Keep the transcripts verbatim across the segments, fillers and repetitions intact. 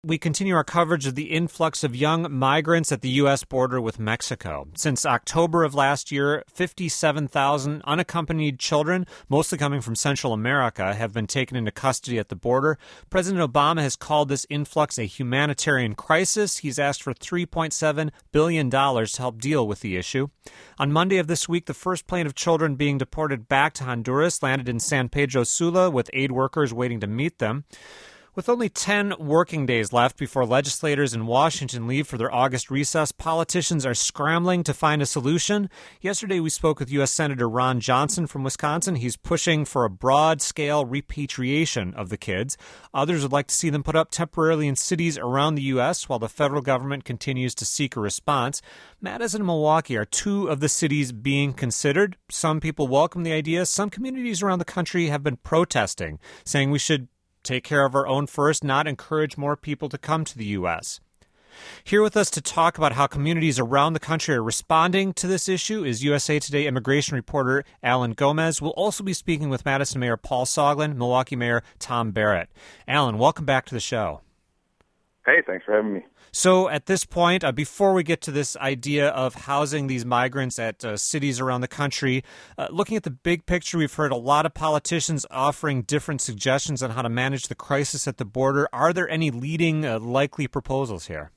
We continue our coverage of the influx of young migrants at the U S border with Mexico. Since October of last year, fifty-seven thousand unaccompanied children, mostly coming from Central America, have been taken into custody at the border. President Obama has called this influx a humanitarian crisis. He's asked for three point seven billion dollars to help deal with the issue. On Monday of this week, the first plane of children being deported back to Honduras landed in San Pedro Sula with aid workers waiting to meet them. With only ten working days left before legislators in Washington leave for their August recess, politicians are scrambling to find a solution. Yesterday, we spoke with U S Senator Ron Johnson from Wisconsin. He's pushing for a broad-scale repatriation of the kids. Others would like to see them put up temporarily in cities around the U S while the federal government continues to seek a response. Madison and Milwaukee are two of the cities being considered. Some people welcome the idea. Some communities around the country have been protesting, saying we should take care of our own first, not encourage more people to come to the U S. Here with us to talk about how communities around the country are responding to this issue is U S A Today immigration reporter Alan Gomez. We'll also be speaking with Madison Mayor Paul Soglin, Milwaukee Mayor Tom Barrett. Alan, welcome back to the show. Hey, thanks for having me. So at this point, uh, before we get to this idea of housing these migrants at uh, cities around the country, uh, looking at the big picture, we've heard a lot of politicians offering different suggestions on how to manage the crisis at the border. Are there any leading uh, likely proposals here?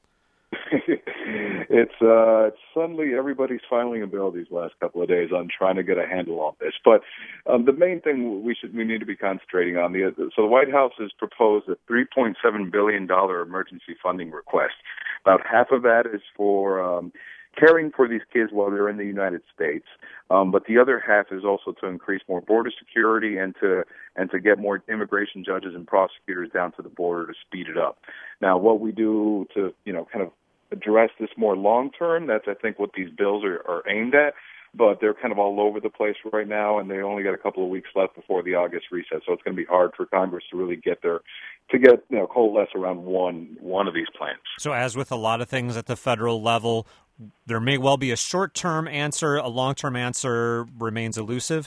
It's uh, it's suddenly everybody's filing a bill these last couple of days on trying to get a handle on this. But um, the main thing we should we need to be concentrating on the so the White House has proposed a three point seven billion dollars emergency funding request. About half of that is for um, caring for these kids while they're in the United States, um, but the other half is also to increase more border security and to and to get more immigration judges and prosecutors down to the border to speed it up. Now, what we do to you know kind of address this more long-term, that's, I think, what these bills are, are aimed at, but they're kind of all over the place right now, and they only got a couple of weeks left before the August recess, so it's going to be hard for Congress to really get there, to get, you know, coalesce around one, one of these plans. So as with a lot of things at the federal level, there may well be a short-term answer, a long-term answer remains elusive?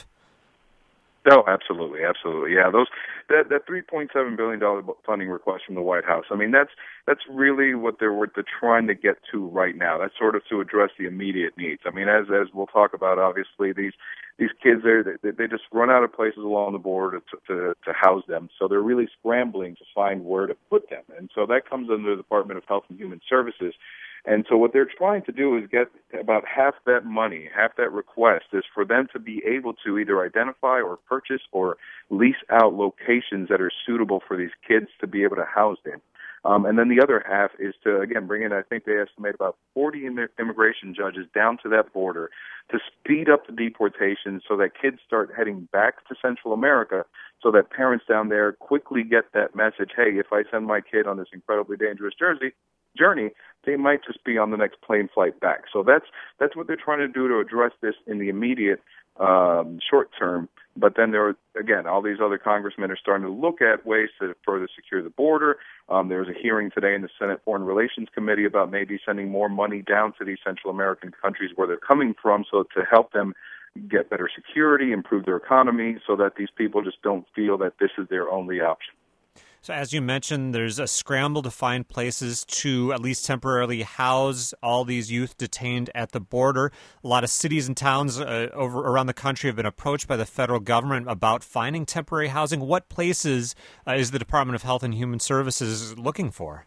Oh, absolutely, absolutely. Yeah, those that that three point seven billion dollars funding request from the White House. I mean, that's that's really what they're what they're trying to get to right now. That's sort of to address the immediate needs. I mean, as as we'll talk about, obviously these these kids there they, they just run out of places along the border to, to to house them. So they're really scrambling to find where to put them, and so that comes under the Department of Health and Human Services. And so what they're trying to do is get about half that money, half that request is for them to be able to either identify or purchase or lease out locations that are suitable for these kids to be able to house in. Um, and then the other half is to, again, bring in, I think they estimate about forty immigration judges down to that border to speed up the deportation so that kids start heading back to Central America so that parents down there quickly get that message, hey, if I send my kid on this incredibly dangerous jersey, journey, they might just be on the next plane flight back. So that's that's what they're trying to do to address this in the immediate um, short term. But then there are, again, all these other congressmen are starting to look at ways to further secure the border. Um, there was a hearing today in the Senate Foreign Relations Committee about maybe sending more money down to these Central American countries where they're coming from so to help them get better security, improve their economy, so that these people just don't feel that this is their only option. So as you mentioned, there's a scramble to find places to at least temporarily house all these youth detained at the border. A lot of cities and towns uh, over around the country have been approached by the federal government about finding temporary housing. What places uh, is the Department of Health and Human Services looking for?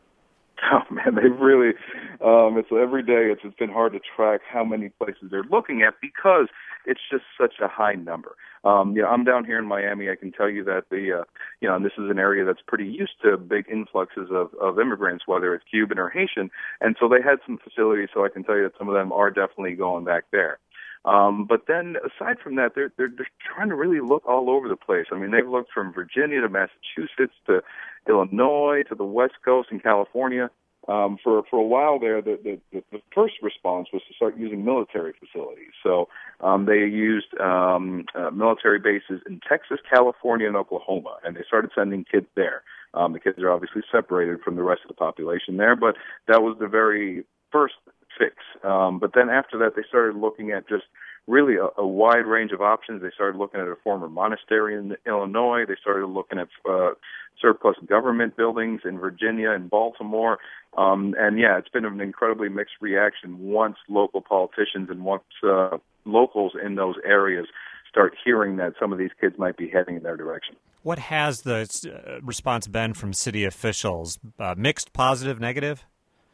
Oh, man, they've really, um, it's every day, it's, it's been hard to track how many places they're looking at because it's just such a high number. Um, you know, I'm down here in Miami. I can tell you that the, uh, you know, and this is an area that's pretty used to big influxes of, of immigrants, whether it's Cuban or Haitian. And so they had some facilities, so I can tell you that some of them are definitely going back there. Um, but then aside from that, they're, they're, they're trying to really look all over the place. I mean, they've looked from Virginia to Massachusetts to Illinois to the West Coast and California. Um, for for a while there, the, the, the first response was to start using military facilities. So um, they used um, uh, military bases in Texas, California, and Oklahoma, and they started sending kids there. Um, the kids are obviously separated from the rest of the population there, but that was the very first fix. Um, but then after that, they started looking at just really a, a wide range of options. They started looking at a former monastery in Illinois. They started looking at uh, surplus government buildings in Virginia and Baltimore. Um, and yeah, it's been an incredibly mixed reaction once local politicians and once uh, locals in those areas start hearing that some of these kids might be heading in their direction. What has the uh, response been from city officials? Uh, mixed, positive, negative?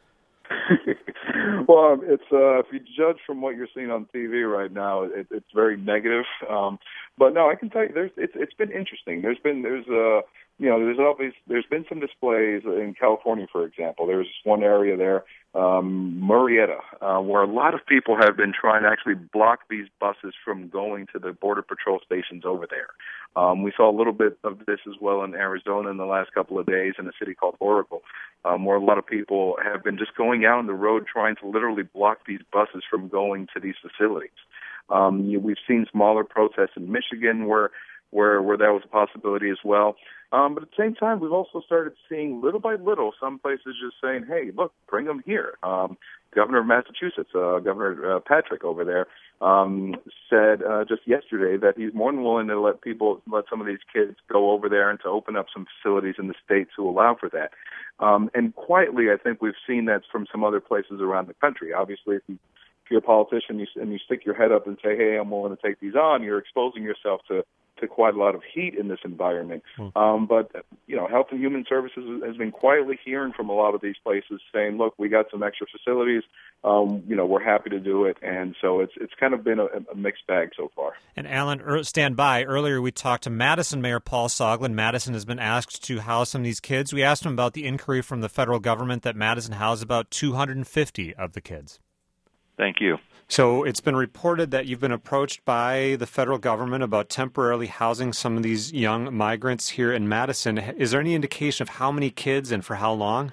Well, it's uh, if you judge from what you're seeing on T V right now, it, it's very negative. Um, but no, I can tell you, there's it's it's been interesting. There's been there's uh you know there's always there's been some displays in California, for example. There's one area there, um, Murrieta, uh, where a lot of people have been trying to actually block these buses from going to the Border Patrol stations over there. Um, we saw a little bit of this as well in Arizona in the last couple of days in a city called Oracle, um, where a lot of people have been just going out on the road trying to literally block these buses from going to these facilities. Um, you, we've seen smaller protests in Michigan where where where that was a possibility as well. Um, but at the same time, we've also started seeing little by little some places just saying, hey, look, bring them here. Um, Governor of Massachusetts, uh, Governor uh, Patrick over there, um, said uh, just yesterday that he's more than willing to let people, let some of these kids go over there and to open up some facilities in the state to allow for that. Um, and quietly, I think we've seen that from some other places around the country. Obviously, if, you, if you're a politician you, and you stick your head up and say, hey, I'm willing to take these on, you're exposing yourself to to quite a lot of heat in this environment. Mm. Um, but, you know, Health and Human Services has been quietly hearing from a lot of these places saying, look, we got some extra facilities, um, you know, we're happy to do it. And so it's it's kind of been a, a mixed bag so far. And Alan, stand by. Earlier we talked to Madison Mayor Paul Soglin. Madison has been asked to house some of these kids. We asked him about the inquiry from the federal government that Madison housed about two hundred fifty of the kids. Thank you. So it's been reported that you've been approached by the federal government about temporarily housing some of these young migrants here in Madison. Is there any indication of how many kids and for how long?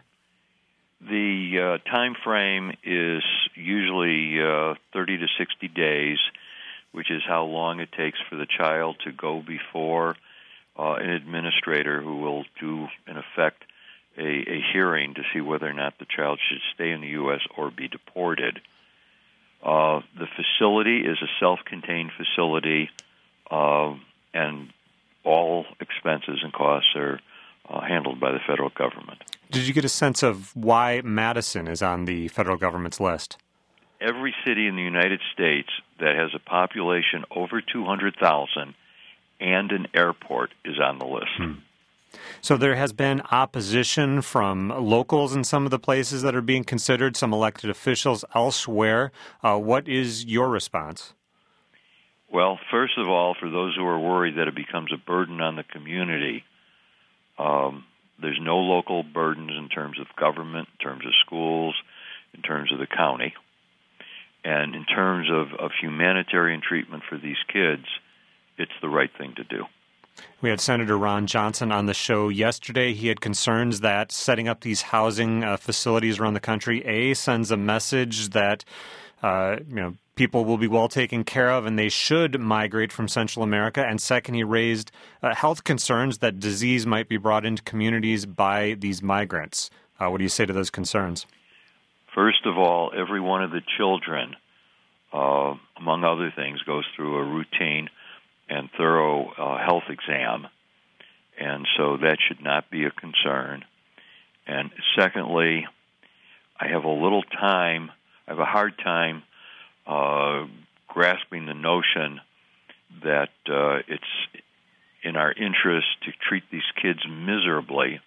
The uh, time frame is usually uh, thirty to sixty days, which is how long it takes for the child to go before uh, an administrator who will do, in effect, a, a hearing to see whether or not the child should stay in the U S or be deported. Uh, the facility is a self-contained facility, uh, and all expenses and costs are uh, handled by the federal government. Did you get a sense of why Madison is on the federal government's list? Every city in the United States that has a population over two hundred thousand and an airport is on the list. Hmm. So there has been opposition from locals in some of the places that are being considered, some elected officials elsewhere. Uh, what is your response? Well, first of all, for those who are worried that it becomes a burden on the community, um, there's no local burdens in terms of government, in terms of schools, in terms of the county. And in terms of, of humanitarian treatment for these kids, it's the right thing to do. We had Senator Ron Johnson on the show yesterday. He had concerns that setting up these housing uh, facilities around the country, A, sends a message that uh, you know people will be well taken care of and they should migrate from Central America. And second, he raised uh, health concerns that disease might be brought into communities by these migrants. Uh, what do you say to those concerns? First of all, every one of the children, uh, among other things, goes through a routine and thorough uh, health exam, and so that should not be a concern. And secondly, I have a little time, I have a hard time uh, grasping the notion that uh, it's in our interest to treat these kids miserably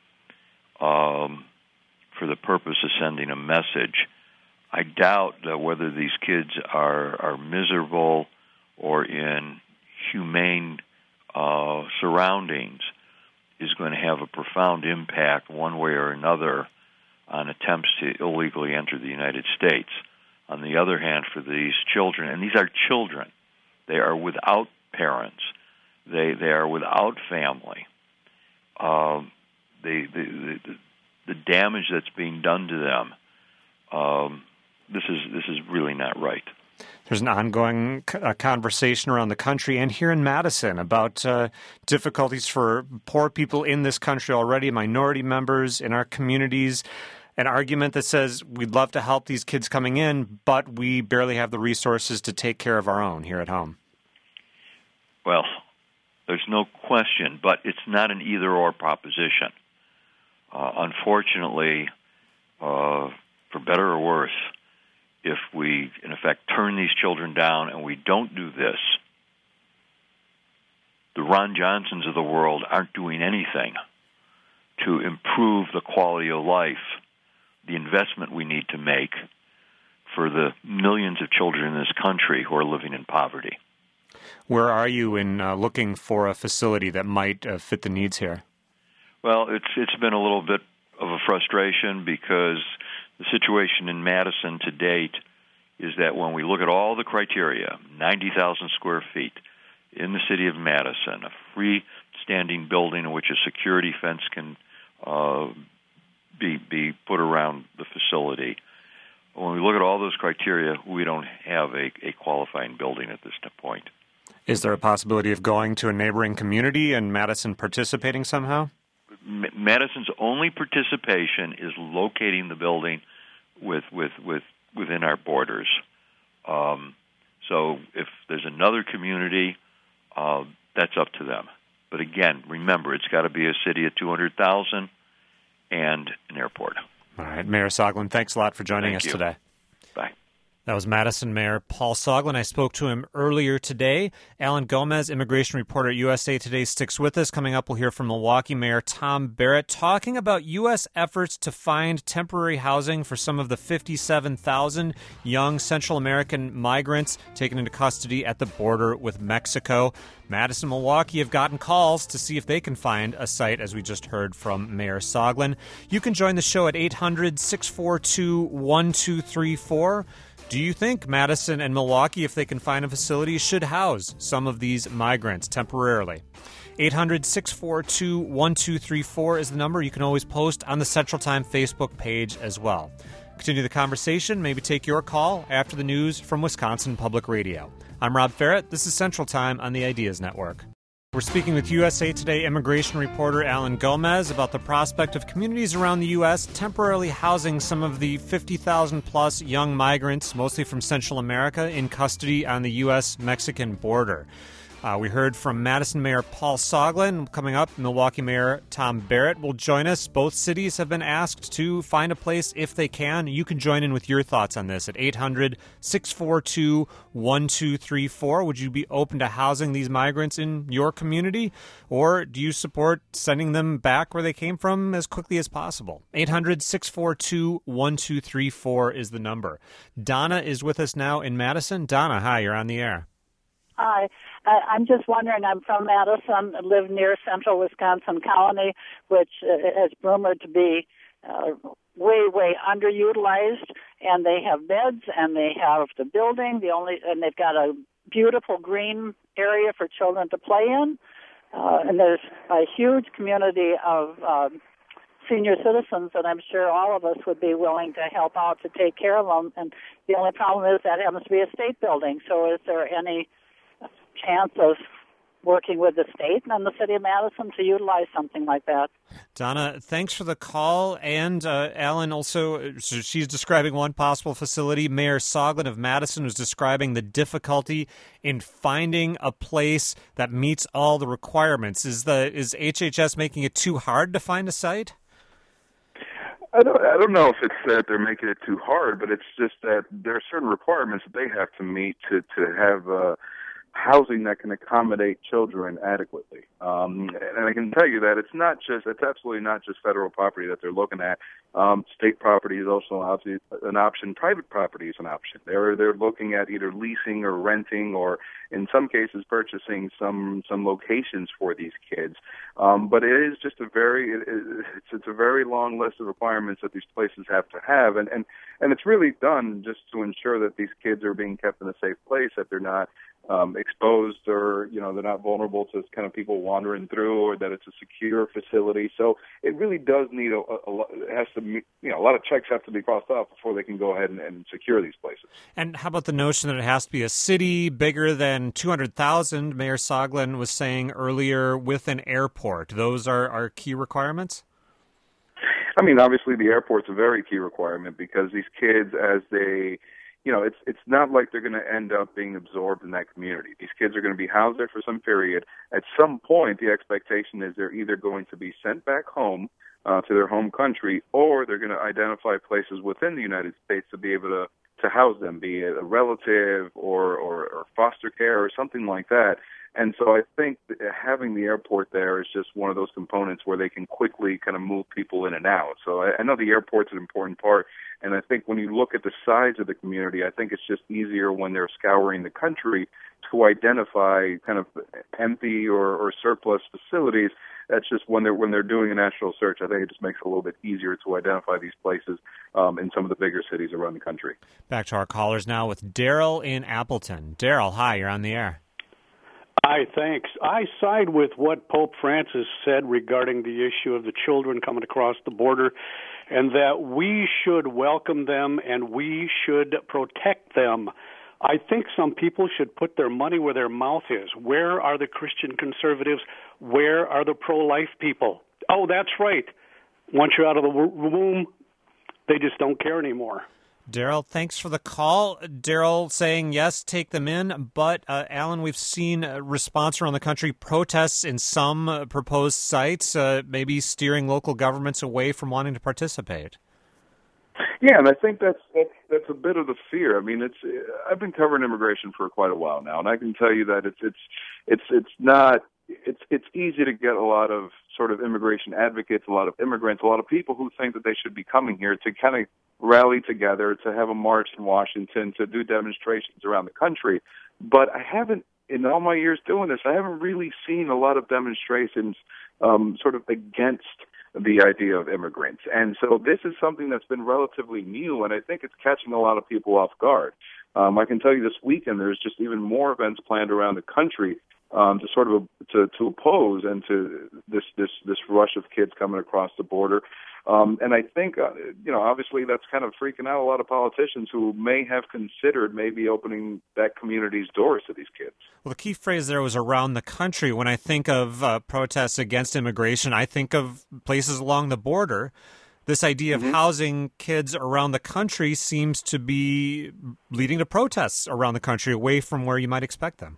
um, for the purpose of sending a message. I doubt that whether these kids are, are miserable or in humane uh, surroundings is going to have a profound impact one way or another on attempts to illegally enter the United States. On the other hand, for these children, and these are children, they are without parents, they they are without family. Um, the, the the the damage that's being done to them, um, this is this is really not right. There's an ongoing uh, conversation around the country and here in Madison about uh, difficulties for poor people in this country already, minority members in our communities. an argument that says we'd love to help these kids coming in, but we barely have the resources to take care of our own here at home? Well, there's no question, but it's not an either-or proposition. Uh, unfortunately, uh, for better or worse, if we, in effect, turn these children down and we don't do this, the Ron Johnsons of the world aren't doing anything to improve the quality of life, the investment we need to make for the millions of children in this country who are living in poverty. Where are you in uh, looking for a facility that might uh, fit the needs here? Well, it's it's been a little bit of a frustration because the situation in Madison to date is that when we look at all the criteria, ninety thousand square feet in the city of Madison, a freestanding building in which a security fence can uh, be be put around the facility. When we look at all those criteria, we don't have a, a qualifying building at this point. Is there a possibility of going to a neighboring community and Madison participating somehow? M- Madison's only participation is locating the building with with, with within our borders. Um, so if there's another community, uh, that's up to them. But again, remember, it's got to be a city of two hundred thousand and an airport. All right, Mayor Soglin, thanks a lot for joining Thank us you. today. Bye. That was Madison Mayor Paul Soglin. I spoke to him earlier today. Alan Gomez, immigration reporter at U S A Today, sticks with us. Coming up, we'll hear from Milwaukee Mayor Tom Barrett talking about U S efforts to find temporary housing for some of the fifty-seven thousand young Central American migrants taken into custody at the border with Mexico. Madison, Milwaukee have gotten calls to see if they can find a site, as we just heard from Mayor Soglin. You can join the show at eight hundred, six four two, one two three four. Do you think Madison and Milwaukee, if they can find a facility, should house some of these migrants temporarily? eight hundred, six four two, one two three four is the number. You can always post on the Central Time Facebook page as well. Continue the conversation, maybe take your call after the news from Wisconsin Public Radio. I'm Rob Ferrett. This is Central Time on the Ideas Network. We're speaking with U S A Today immigration reporter Alan Gomez about the prospect of communities around the U S temporarily housing some of the fifty thousand plus young migrants, mostly from Central America, in custody on the U S Mexican border. Uh, we heard from Madison Mayor Paul Soglin. Coming up, Milwaukee Mayor Tom Barrett will join us. Both cities have been asked to find a place if they can. You can join in with your thoughts on this at eight hundred, six four two, one two three four. Would you be open to housing these migrants in your community? Or do you support sending them back where they came from as quickly as possible? eight hundred, six four two, one two three four is the number. Donna is with us now in Madison. Donna, hi, you're on the air. Hi. Uh, I'm just wondering, I'm from Madison, live near central Wisconsin Colony, which uh, is rumored to be uh, way, way underutilized, and they have beds, and they have the building, the only, and they've got a beautiful green area for children to play in, uh, and there's a huge community of uh, senior citizens that I'm sure all of us would be willing to help out to take care of them, and the only problem is that happens to be a state building, so is there any chance of working with the state and the city of Madison to utilize something like that? Donna, thanks for the call. And uh, Alan, also, so she's describing one possible facility. Mayor Soglin of Madison was describing the difficulty in finding a place that meets all the requirements. Is the is H H S making it too hard to find a site? I don't, I don't know if it's that they're making it too hard, but it's just that there are certain requirements that they have to meet to, to have uh, housing that can accommodate children adequately. Um, and I can tell you that it's not just, it's absolutely not just federal property that they're looking at. Um, state property is also an option. Private property is an option. They're, they're looking at either leasing or renting or in some cases purchasing some, some locations for these kids. Um, but it is just a very, it, it's, it's a very long list of requirements that these places have to have. And, and, and it's really done just to ensure that these kids are being kept in a safe place, that they're not Um, exposed or, you know, they're not vulnerable to kind of people wandering through, or that it's a secure facility. So it really does need a, a, a lot, it has to, you know, a lot of checks have to be crossed off before they can go ahead and, and secure these places. And how about the notion that it has to be a city bigger than two hundred thousand? Mayor Soglin was saying earlier, with an airport. Those are, are key requirements? I mean, obviously the airport's a very key requirement because these kids, as they, you know, it's it's not like they're going to end up being absorbed in that community. These kids are going to be housed there for some period. At some point, the expectation is they're either going to be sent back home uh, to their home country, or they're going to identify places within the United States to be able to, to house them, be it a relative or, or, or foster care or something like that. And so I think that having the airport there is just one of those components where they can quickly kind of move people in and out. So I, I know the airport's an important part, and I think when you look at the size of the community, I think it's just easier when they're scouring the country to identify kind of empty or, or surplus facilities. That's just when they're when they're doing a national search. I think it just makes it a little bit easier to identify these places um, in some of the bigger cities around the country. Back to our callers now with Daryl in Appleton. Daryl, hi, you're on the air. Hi, thanks. I side with what Pope Francis said regarding the issue of the children coming across the border, and that we should welcome them and we should protect them. I think some people should put their money where their mouth is. Where are the Christian conservatives? Where are the pro-life people? Oh, that's right. Once you're out of the womb, they just don't care anymore. Daryl, thanks for the call. Daryl saying, yes, take them in. But, uh, Alan, we've seen a response around the country, protests in some uh, proposed sites, uh, maybe steering local governments away from wanting to participate. Yeah, and I think that's that's that's a bit of the fear. I mean, it's I've been covering immigration for quite a while now, and I can tell you that it's it's it's it's not it's it's easy to get a lot of sort of immigration advocates, a lot of immigrants, a lot of people who think that they should be coming here to kind of rally together, to have a march in Washington, to do demonstrations around the country. But I haven't, in all my years doing this, I haven't really seen a lot of demonstrations um, sort of against the idea of immigrants. And so this is something that's been relatively new, and I think it's catching a lot of people off guard. Um, I can tell you this weekend there's just even more events planned around the country um, to sort of to, to oppose and to this this this rush of kids coming across the border. Um, and I think, uh, you know, obviously that's kind of freaking out a lot of politicians who may have considered maybe opening that community's doors to these kids. Well, the key phrase there was around the country. When I think of uh, protests against immigration, I think of places along the border. This idea of mm-hmm. housing kids around the country seems to be leading to protests around the country away from where you might expect them.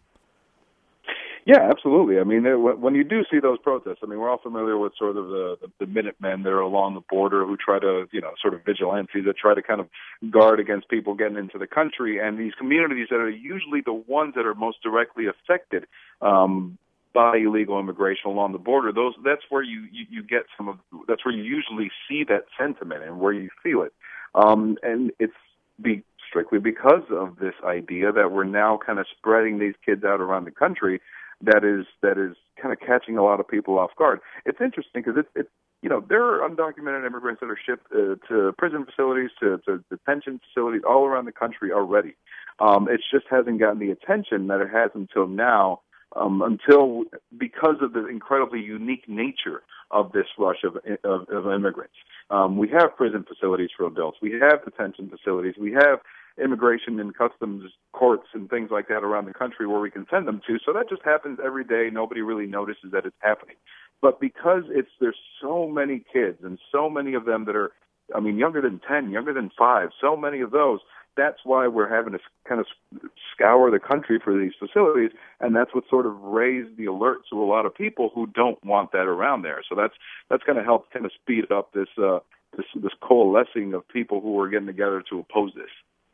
Yeah, absolutely. I mean, when you do see those protests, I mean, we're all familiar with sort of the, the Minutemen that are along the border who try to, you know, sort of vigilantes that try to kind of guard against people getting into the country. And these communities that are usually the ones that are most directly affected um, by illegal immigration along the border, those that's where you, you, you get some of, that's where you usually see that sentiment and where you feel it. Um, and it's be, strictly because of this idea that we're now kind of spreading these kids out around the country. That is that is kind of catching a lot of people off guard. It's interesting because it's it, you know there are undocumented immigrants that are shipped uh, to prison facilities, to, to detention facilities all around the country already. Um, it just hasn't gotten the attention that it has until now, um, until because of the incredibly unique nature of this rush of of, of immigrants. Um, we have prison facilities for adults. We have detention facilities. We have immigration and customs courts and things like that around the country where we can send them to. So that just happens every day. Nobody really notices that it's happening. But because it's there's so many kids and so many of them that are, I mean, younger than ten, younger than five, so many of those, that's why we're having to kind of scour the country for these facilities, and that's what sort of raised the alert to a lot of people who don't want that around there. So that's that's going to help kind of speed up this uh, this this coalescing of people who are getting together to oppose this.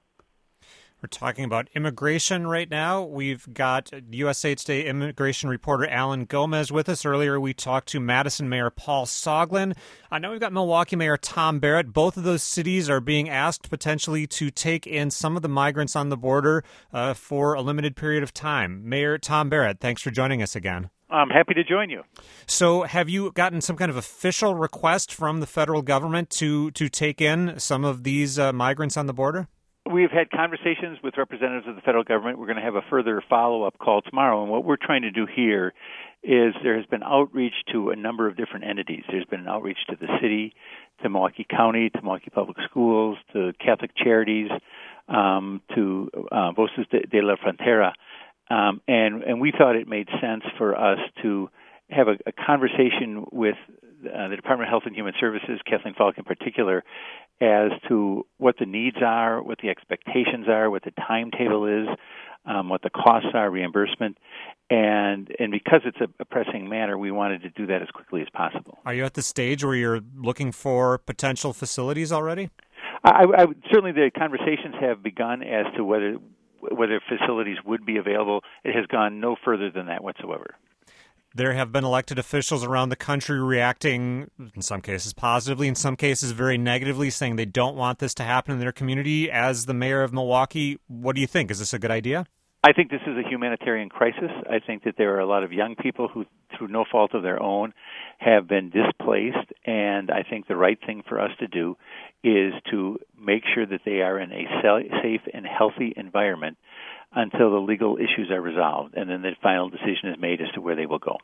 We're talking about immigration right now. We've got U S A Today immigration reporter Alan Gomez with us. Earlier, we talked to Madison Mayor Paul Soglin. I know we've got Milwaukee Mayor Tom Barrett. Both of those cities are being asked potentially to take in some of the migrants on the border uh, for a limited period of time. Mayor Tom Barrett, thanks for joining us again. I'm happy to join you. So have you gotten some kind of official request from the federal government to, to take in some of these uh, migrants on the border? We've had conversations with representatives of the federal government. We're going to have a further follow-up call tomorrow. And what we're trying to do here is there has been outreach to a number of different entities. There's been an outreach to the city, to Milwaukee County, to Milwaukee Public Schools, to Catholic Charities, um, to uh, Voces de, de la Frontera. Um, and, and we thought it made sense for us to have a, a conversation with uh, the Department of Health and Human Services, Kathleen Falk in particular, as to what the needs are, what the expectations are, what the timetable is, um, what the costs are, reimbursement. And and because it's a, a pressing matter, we wanted to do that as quickly as possible. Are you at the stage where you're looking for potential facilities already? I, I, certainly the conversations have begun as to whether whether facilities would be available. It has gone no further than that whatsoever. There have been elected officials around the country reacting, in some cases positively, in some cases very negatively, saying they don't want this to happen in their community. As the mayor of Milwaukee, what do you think? Is this a good idea? I think this is a humanitarian crisis. I think that there are a lot of young people who, through no fault of their own, have been displaced, and I think the right thing for us to do is to make sure that they are in a safe and healthy environment until the legal issues are resolved, and then the final decision is made as to where they will go.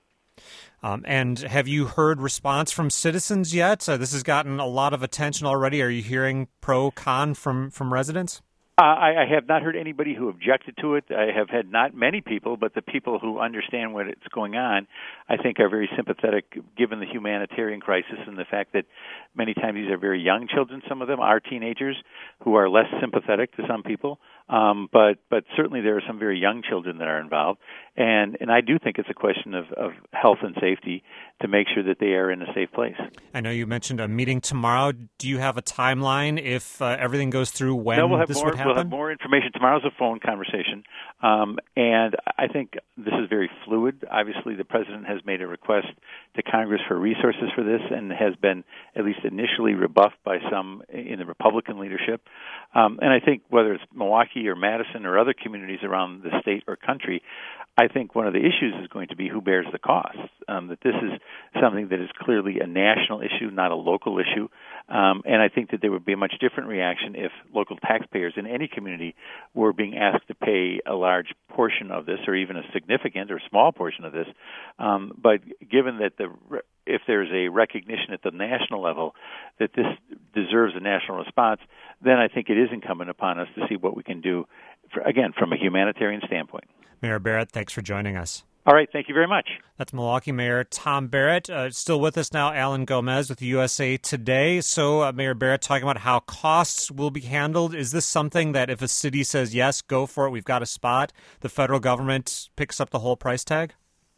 Um, and have you heard response from citizens yet? Uh, this has gotten a lot of attention already. Are you hearing pro-con from, from residents? Uh, I, I have not heard anybody who objected to it. I have had not many people, but the people who understand what it's going on, I think, are very sympathetic given the humanitarian crisis and the fact that many times these are very young children. Some of them are teenagers who are less sympathetic to some people. Um, but but certainly there are some very young children that are involved. And, and I do think it's a question of, of health and safety to make sure that they are in a safe place. I know you mentioned a meeting tomorrow. Do you have a timeline if uh, everything goes through when no, we'll have this more, would happen? We'll have more information. Tomorrow's a phone conversation. Um, and I think this is very fluid. Obviously, the president has made a request to Congress for resources for this and has been at least initially rebuffed by some in the Republican leadership. Um, and I think whether it's Milwaukee or Madison or other communities around the state or country, I think one of the issues is going to be who bears the costs, um, that this is something that is clearly a national issue, not a local issue. Um, and I think that there would be a much different reaction if local taxpayers in any community were being asked to pay a large portion of this or even a significant or small portion of this. Um, but given that the if there's a recognition at the national level that this deserves a national response, then I think it is incumbent upon us to see what we can do, for, again, from a humanitarian standpoint. Mayor Barrett, thanks for joining us. All right, thank you very much. That's Milwaukee Mayor Tom Barrett. Uh, still with us now, Alan Gomez with U S A Today. So, uh, Mayor Barrett, talking about how costs will be handled. Is this something that if a city says, yes, go for it, we've got a spot, the federal government picks up the whole price tag?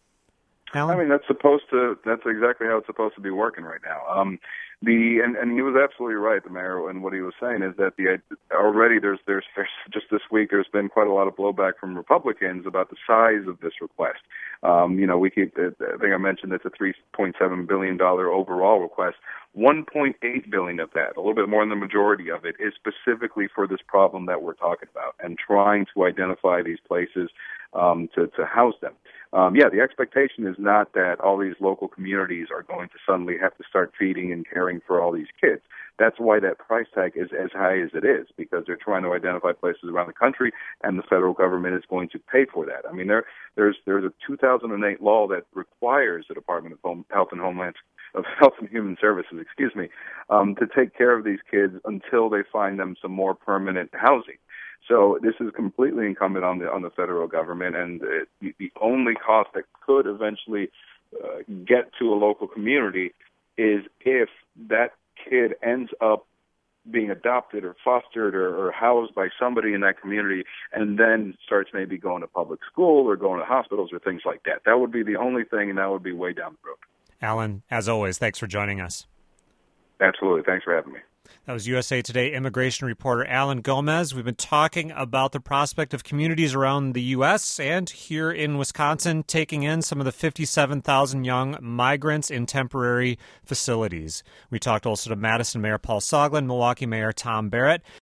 Alan? I mean, that's supposed to, that's exactly how it's supposed to be working right now. Um, the, and, and he was absolutely right, the mayor, and what he was saying is that the, already there's, there's, there's, just this week, there's been quite a lot of blowback from Republicans about the size of this request. Um, you know, we keep, I think I mentioned it's a three point seven billion dollars overall request. one point eight billion dollars of that, a little bit more than the majority of it, is specifically for this problem that we're talking about and trying to identify these places um, to, to house them. Um, yeah, the expectation is not that all these local communities are going to suddenly have to start feeding and caring for all these kids. That's why that price tag is as high as it is, because they're trying to identify places around the country, and the federal government is going to pay for that. I mean, there, there's there's a two thousand eight law that requires the Department of Home, Health and Homeland of Health and Human Services, excuse me, um, to take care of these kids until they find them some more permanent housing. So this is completely incumbent on the on the federal government, and uh, the, the only cost that could eventually uh, get to a local community is if that kid ends up being adopted or fostered or, or housed by somebody in that community and then starts maybe going to public school or going to hospitals or things like that. That would be the only thing, and that would be way down the road. Alan, as always, thanks for joining us. Absolutely. Thanks for having me. That was U S A Today immigration reporter Alan Gomez. We've been talking about the prospect of communities around the U S and here in Wisconsin taking in some of the fifty-seven thousand young migrants in temporary facilities. We talked also to Madison Mayor Paul Soglin, Milwaukee Mayor Tom Barrett.